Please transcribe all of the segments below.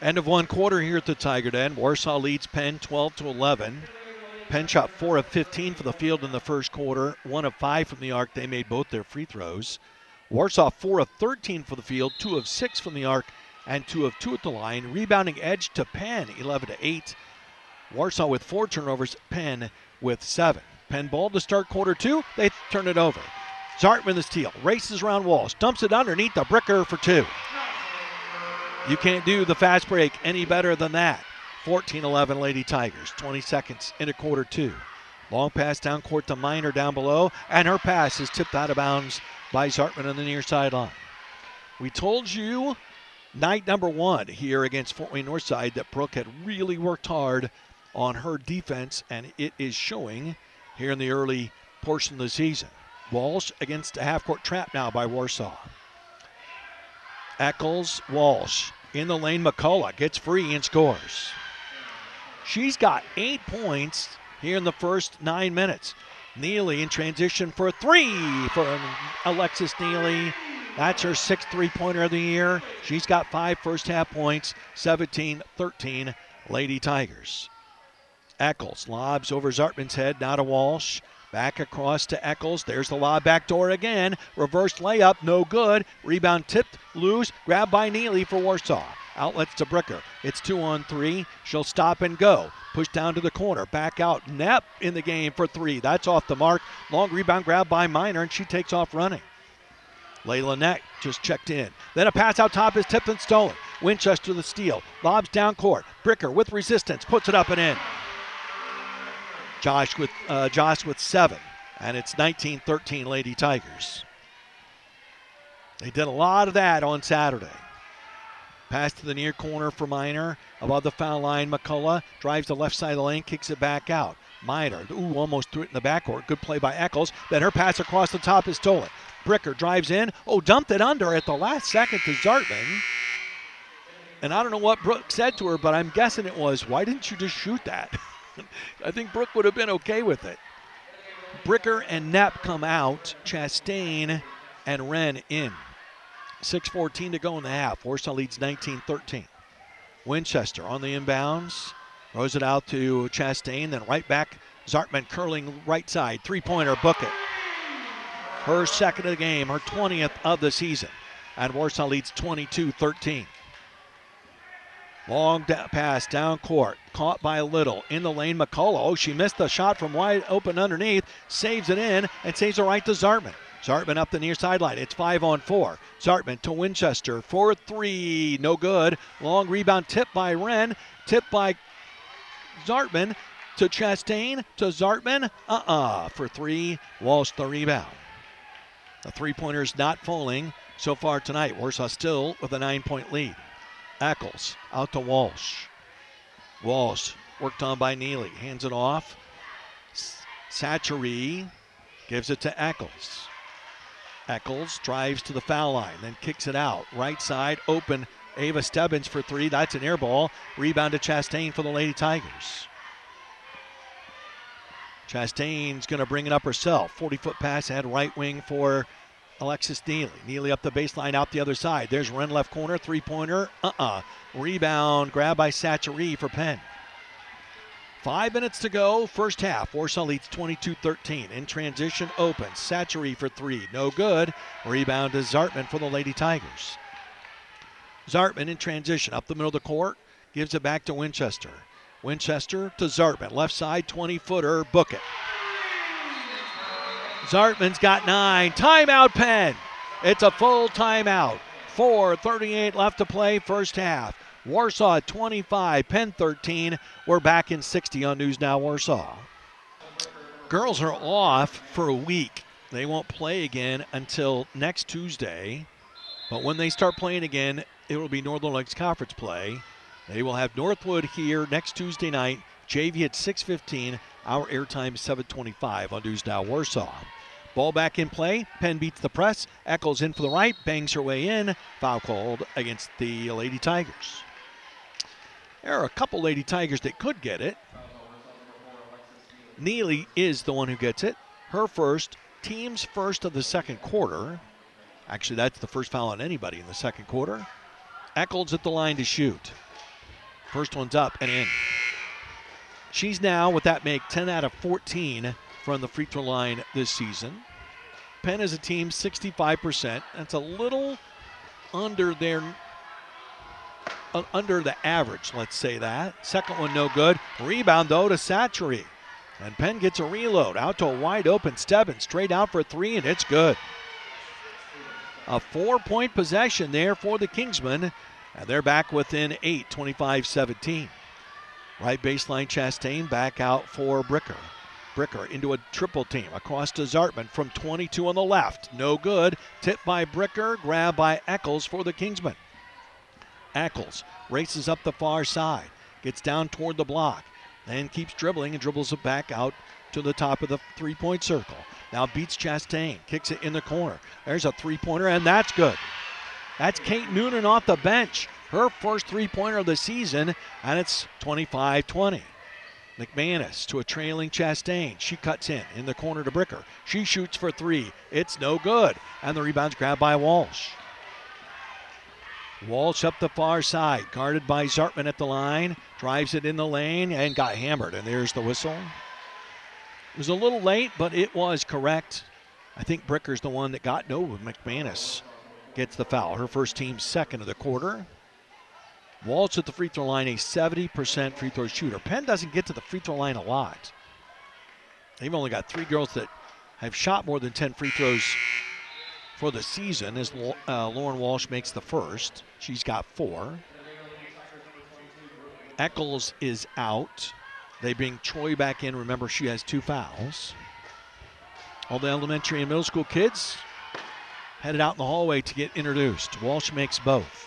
End of one quarter here at the Tiger Den. Warsaw leads Penn 12-11. Penn shot 4 of 15 for the field in the first quarter, 1 of 5 from the arc. They made both their free throws. Warsaw 4 of 13 for the field, 2 of 6 from the arc, and 2 of 2 at the line. Rebounding edge to Penn, 11-8. Warsaw with 4 turnovers, Penn with 7. Penn ball to start quarter 2. They turn it over. Zartman the steal, races around Walsh, dumps it underneath the Bricker for 2. You can't do the fast break any better than that. 14-11 Lady Tigers, 20 seconds into quarter 2. Long pass down court to Miner down below, and her pass is tipped out of bounds by Zartman on the near sideline. We told you night number 1 here against Fort Wayne Northside that Brooke had really worked hard on her defense, and it is showing here in the early portion of the season. Walsh against a half-court trap now by Warsaw. Eccles, Walsh in the lane. McCullough gets free and scores. She's got 8 points here in the first 9 minutes. Neely in transition for 3 for Alexis Neely. That's her 6th three-pointer of the year. She's got 5 first-half points, 17-13 Lady Tigers. Eccles lobs over Zartman's head, now to Walsh. Back across to Eccles. There's the lob back door again. Reverse layup, no good. Rebound tipped, loose. Grabbed by Neely for Warsaw. Outlets to Bricker. It's 2-on-3. She'll stop and go. Push down to the corner. Back out. Knepp in the game for 3. That's off the mark. Long rebound grab by Miner, and she takes off running. Layla Neck just checked in. Then a pass out top is tipped and stolen. Winchester the steal. Lobs down court. Bricker with resistance. Puts it up and in. Josh with 7, and it's 19-13 Lady Tigers. They did a lot of that on Saturday. Pass to the near corner for Miner. Above the foul line, McCullough drives the left side of the lane, kicks it back out. Miner, almost threw it in the backcourt. Good play by Eccles. Then her pass across the top is stolen. Bricker drives in. Dumped it under at the last second to Zartman. And I don't know what Brooke said to her, but I'm guessing it was, why didn't you just shoot that? I think Brooke would have been okay with it. Bricker and Knapp come out. Chastain and Wren in. 6:14 to go in the half. Warsaw leads 19-13. Winchester on the inbounds. Throws it out to Chastain, then right back. Zartman curling right side. Three-pointer, book it. Her second of the game, her 20th of the season. And Warsaw leads 22-13. Long pass down court, caught by Little. In the lane, McCullough. She missed the shot from wide open underneath. Saves it in and saves it right to Zartman. Zartman up the near sideline. It's 5-on-4. Zartman to Winchester for 3. No good. Long rebound tipped by Wren. Tipped by Zartman to Chastain to Zartman. For 3. Walsh the rebound. The three-pointer's not falling so far tonight. Warsaw still with a 9-point lead. Eccles out to Walsh. Walsh worked on by Neely. Hands it off. Satchery gives it to Eccles. Eccles drives to the foul line, then kicks it out. Right side, open. Ava Stebbins for 3. That's an air ball. Rebound to Chastain for the Lady Tigers. Chastain's going to bring it up herself. 40-foot pass ahead right wing for Alexis Neely. Neely up the baseline, out the other side. There's Wren left corner, three-pointer. Rebound, grab by Satchery for Penn. 5 minutes to go, first half. Warsaw leads 22-13. In transition, open. Satchery for 3, no good. Rebound to Zartman for the Lady Tigers. Zartman in transition, up the middle of the court. Gives it back to Winchester. Winchester to Zartman. Left side, 20-footer, book it. Zartman's got 9. Timeout, Penn. It's a full timeout. 4:38 left to play, first half. Warsaw at 25, Penn 13. We're back in 60 on News Now Warsaw. Girls are off for a week. They won't play again until next Tuesday. But when they start playing again, it will be Northern Lakes Conference play. They will have Northwood here next Tuesday night. JV at 6:15. Our airtime is 7:25 on News Now Warsaw. Ball back in play. Penn beats the press. Eccles in for the right. Bangs her way in. Foul called against the Lady Tigers. There are a couple Lady Tigers that could get it. Neely is the one who gets it. Her first. Team's first of the second quarter. Actually, that's the first foul on anybody in the second quarter. Eccles at the line to shoot. First one's up and in. She's now, with that make, 10 out of 14 from the free throw line this season. Penn as a team, 65%. That's a little under the average, let's say that. Second one no good. Rebound, though, to Satchery. And Penn gets a reload. Out to a wide open Stebbins. Straight out for three, and it's good. A 4-point possession there for the Kingsmen. And they're back within 8, 25-17. Right baseline, Chastain back out for Bricker. Bricker into a triple team. Across to Zartman from 22 on the left. No good. Tipped by Bricker. Grabbed by Eccles for the Kingsmen. Eccles races up the far side. Gets down toward the block. Then keeps dribbling and dribbles it back out to the top of the three-point circle. Now beats Chastain. Kicks it in the corner. There's a three-pointer, and that's good. That's Kate Noonan off the bench. Her first three-pointer of the season, and it's 25-20. McManus to a trailing Chastain. She cuts in the corner to Bricker. She shoots for three. It's no good. And the rebound's grabbed by Walsh. Walsh up the far side, guarded by Zartman at the line. Drives it in the lane and got hammered. And there's the whistle. It was a little late, but it was correct. I think Bricker's the one that got McManus gets the foul. Her first team second of the quarter. Walsh at the free throw line, a 70% free throw shooter. Penn doesn't get to the free throw line a lot. They've only got 3 girls that have shot more than 10 free throws for the season, as Lauren Walsh makes the first. She's got 4. Eccles is out. They bring Troy back in. Remember, she has 2 fouls. All the elementary and middle school kids headed out in the hallway to get introduced. Walsh makes both.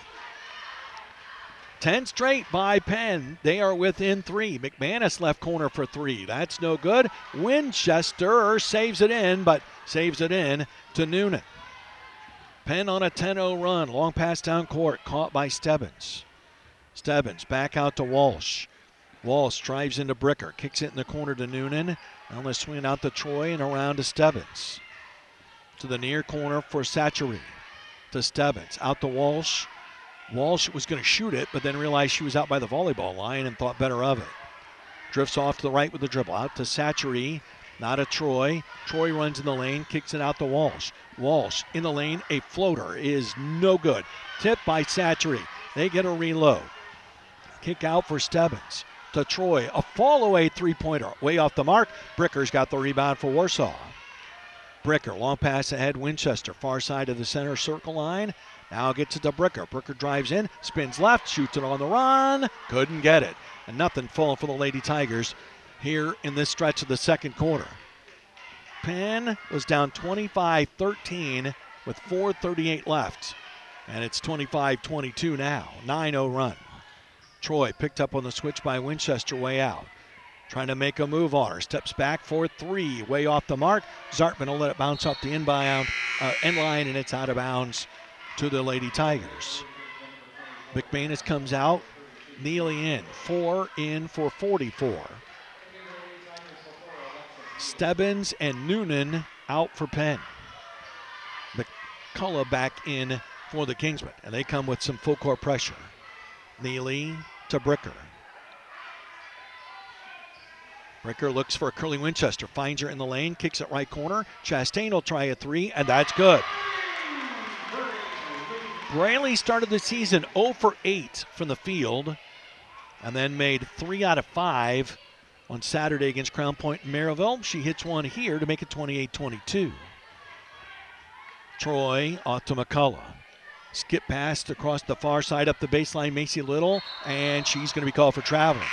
10 straight by Penn. They are within 3. McManus left corner for 3. That's no good. Winchester saves it in, but saves it in to Noonan. Penn on a 10-0 run. Long pass down court. Caught by Stebbins. Stebbins back out to Walsh. Walsh drives into Bricker. Kicks it in the corner to Noonan. Now they swing it out to Troy and around to Stebbins. To the near corner for Satchery. To Stebbins. Out to Walsh. Walsh was going to shoot it, but then realized she was out by the volleyball line and thought better of it. Drifts off to the right with the dribble. Out to Satchery. Not a Troy. Troy runs in the lane, kicks it out to Walsh. Walsh in the lane. A floater is no good. Tipped by Satchery. They get a reload. Kick out for Stebbins. To Troy. A fall-away three-pointer. Way off the mark. Bricker's got the rebound for Warsaw. Bricker, long pass ahead. Winchester, far side of the center circle line. Now gets it to Bricker. Bricker drives in, spins left, shoots it on the run. Couldn't get it. And nothing falling for the Lady Tigers here in this stretch of the second quarter. Penn was down 25-13 with 4:38 left. And it's 25-22 now. 9-0 run. Troy picked up on the switch by Winchester way out. Trying to make a move on her. Steps back for 3. Way off the mark. Zartman will let it bounce off the end line, and it's out of bounds to the Lady Tigers. McManus comes out. Neely in. 4 in for 44. Stebbins and Noonan out for Penn. McCullough back in for the Kingsmen, and they come with some full court pressure. Neely to Bricker. Bricker looks for Curly Winchester, finds her in the lane, kicks it right corner. Chastain will try a 3, and that's good. Braley started the season 0 for 8 from the field, and then made 3 out of 5 on Saturday against Crown Point and Maryville. She hits one here to make it 28-22. Troy off to McCullough. Skip past across the far side up the baseline, Macy Little, and she's going to be called for traveling.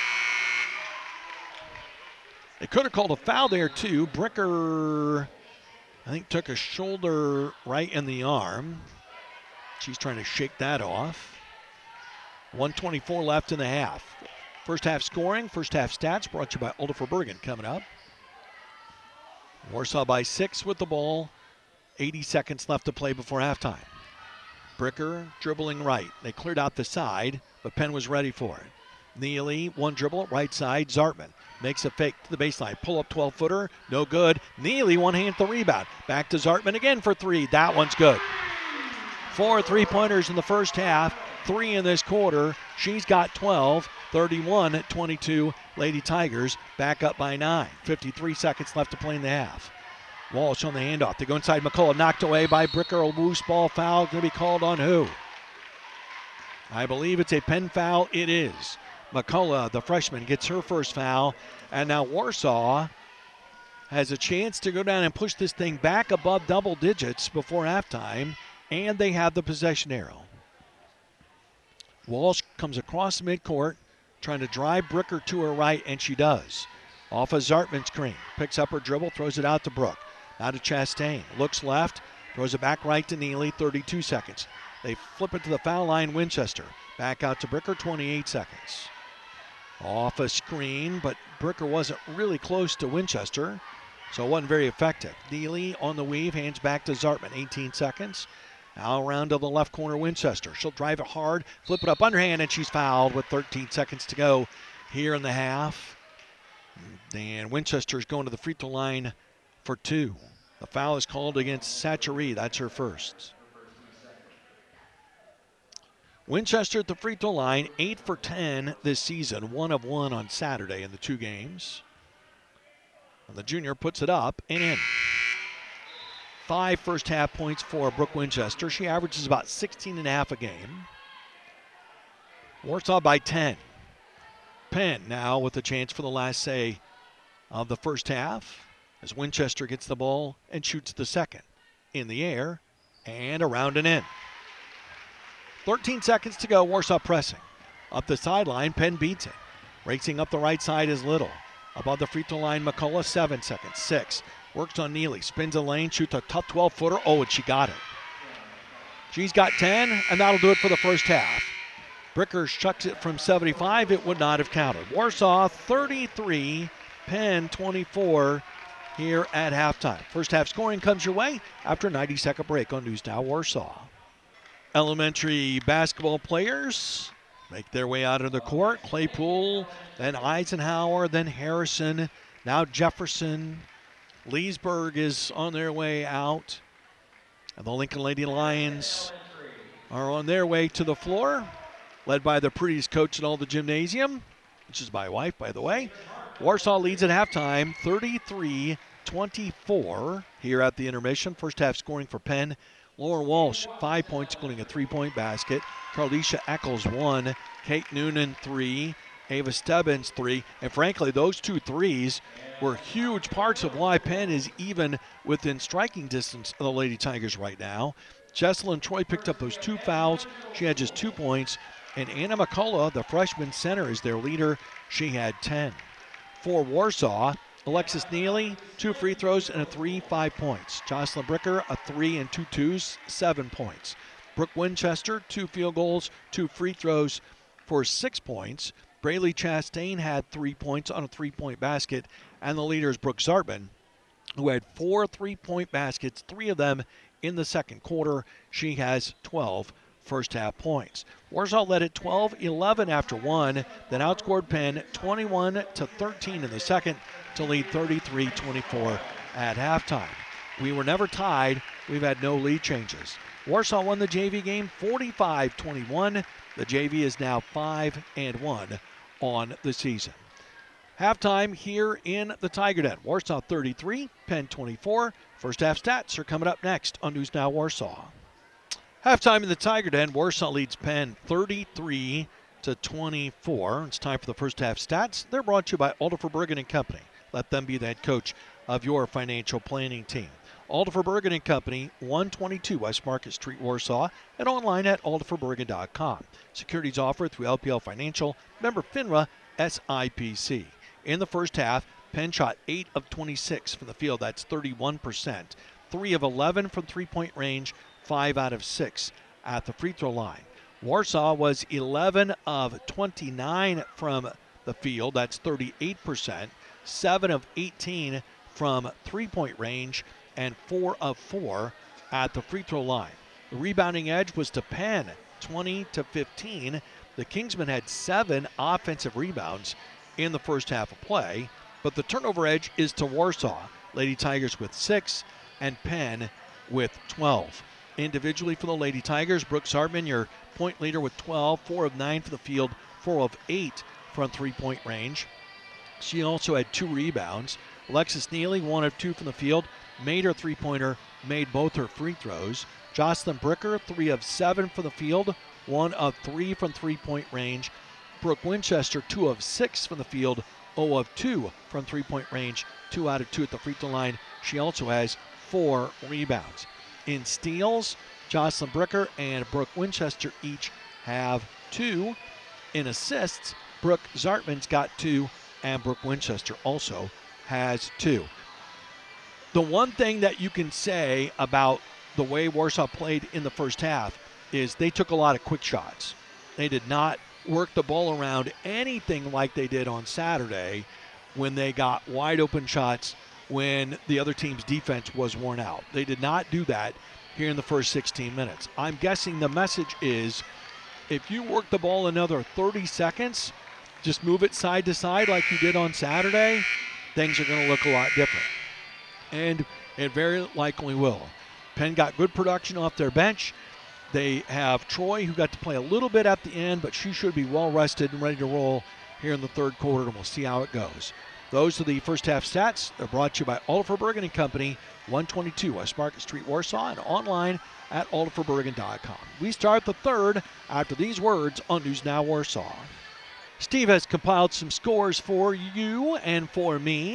They could have called a foul there too. Bricker, I think, took a shoulder right in the arm. She's trying to shake that off. 1:24 left in the half. First half scoring, first half stats brought to you by Olderfer Bergen coming up. Warsaw by 6 with the ball. 80 seconds left to play before halftime. Bricker dribbling right. They cleared out the side, but Penn was ready for it. Neely, one dribble, right side. Zartman makes a fake to the baseline. Pull up 12-footer, no good. Neely, one hand the rebound. Back to Zartman again for 3. That one's good. 4 3-pointers in the first half, 3 in this quarter. She's got 12, 31-22. Lady Tigers back up by 9. 53 seconds left to play in the half. Walsh on the handoff. They go inside McCullough. Knocked away by Bricker. A loose ball foul. Going to be called on who? I believe it's a Penn foul. It is. McCullough, the freshman, gets her first foul. And now Warsaw has a chance to go down and push this thing back above double digits before halftime. And they have the possession arrow. Walsh comes across midcourt, trying to drive Bricker to her right, and she does. Off a Zartman screen. Picks up her dribble, throws it out to Brooke. Now to Chastain. Looks left, throws it back right to Neely, 32 seconds. They flip it to the foul line, Winchester. Back out to Bricker, 28 seconds. Off a screen, but Bricker wasn't really close to Winchester, so it wasn't very effective. Neely on the weave, hands back to Zartman, 18 seconds. Now around to the left corner, Winchester. She'll drive it hard, flip it up underhand, and she's fouled with 13 seconds to go here in the half. And Winchester's going to the free throw line for 2. The foul is called against Satchery. That's her first. Winchester at the free throw line, 8 for 10 this season, 1 of 1 on Saturday in the 2 games. And the junior puts it up and in. 5 first half points for Brooke Winchester. She averages about 16.5 a game. Warsaw by 10. Penn now with a chance for the last say of the first half as Winchester gets the ball and shoots the second. In the air and around and in. 13 seconds to go, Warsaw pressing. Up the sideline, Penn beats it. Racing up the right side is Little. Above the free throw line, McCullough, 7 seconds, 6. Works on Neely, spins a lane, shoots a tough 12-footer. Oh, and she got it. She's got 10, and that'll do it for the first half. Bricker chucks it from 75. It would not have counted. Warsaw 33, Penn 24 here at halftime. First half scoring comes your way after a 90-second break on News Now Warsaw. Elementary basketball players make their way out of the court. Claypool, then Eisenhower, then Harrison, now Jefferson. Leesburg is on their way out. And the Lincoln Lady Lions are on their way to the floor, led by the prettiest coach in all the gymnasium, which is my wife, by the way. Warsaw leads at halftime, 33-24 here at the intermission. First half scoring for Penn. Lauren Walsh, 5 points, including a 3-point basket. Carlisha Eccles, 1. Kate Noonan, 3. Ava Stebbins, 3. And frankly, those 2 threes were huge parts of why Penn is even within striking distance of the Lady Tigers right now. Jesselyn Troy picked up those 2 fouls. She had just 2 points. And Anna McCullough, the freshman center, is their leader. She had 10. For Warsaw, Alexis Neely, 2 free throws and a 3, 5 points. Jocelyn Bricker, a 3 and 2 twos, 7 points. Brooke Winchester, 2 field goals, 2 free throws for 6 points. Braylee Chastain had 3 points on a 3-point basket. And the leader is Brooke Zartman, who had 4 3-point baskets, 3 of them in the second quarter. She has 12 first half points. Warsaw led at 12-11 after 1, then outscored Penn 21-13 in the second to lead 33-24 at halftime. We were never tied. We've had no lead changes. Warsaw won the JV game 45-21. The JV is now 5-1 on the season. Halftime here in the Tiger Den. Warsaw 33, Penn 24. First half stats are coming up next on News Now Warsaw. Halftime in the Tiger Den. Warsaw leads Penn 33-24. It's time for the first half stats. They're brought to you by Alderfer Bergen & Company. Let them be the head coach of your financial planning team. Alderfer Bergen & Company, 122 West Market Street, Warsaw, and online at alderferbergen.com. Securities offered through LPL Financial, member FINRA, SIPC. In the first half, Penn shot 8 of 26 from the field. That's 31%. 3 of 11 from three-point range, 5 out of 6 at the free throw line. Warsaw was 11 of 29 from the field. That's 38%. 7 of 18 from three-point range, and 4 of 4 at the free throw line. The rebounding edge was to Penn, 20-15. The Kingsmen had 7 offensive rebounds in the first half of play, but the turnover edge is to Warsaw. Lady Tigers with 6 and Penn with 12. Individually for the Lady Tigers, Brooke Zartman, your point leader with 12, 4 of 9 for the field, 4 of 8 from three-point range. She also had 2 rebounds. Alexis Neely, 1 of 2 from the field, made her three-pointer, made both her free throws. Jocelyn Bricker, 3 of 7 from the field, 1 of 3 from three-point range. Brooke Winchester, 2 of 6 from the field, 0 of 2 from three-point range, 2 out of 2 at the free throw line. She also has 4 rebounds. In steals, Jocelyn Bricker and Brooke Winchester each have 2. In assists, Brooke Zartman's got 2, and Brooke Winchester also has 2. The one thing that you can say about the way Warsaw played in the first half is they took a lot of quick shots. They did not work the ball around anything like they did on Saturday when they got wide open shots when the other team's defense was worn out. They did not do that here in the first 16 minutes. I'm guessing the message is if you work the ball another 30 seconds, just move it side to side like you did on Saturday, things are going to look a lot different. And it very likely will. Penn got good production off their bench. They have Troy, who got to play a little bit at the end, but she should be well rested and ready to roll here in the third quarter, and we'll see how it goes. Those are the first half stats. They're brought to you by Oliver Bergen and Company, 122 West Market Street, Warsaw, and online at oliverbergen.com. We start the third after these words on News Now Warsaw. Steve has compiled some scores for you and for me.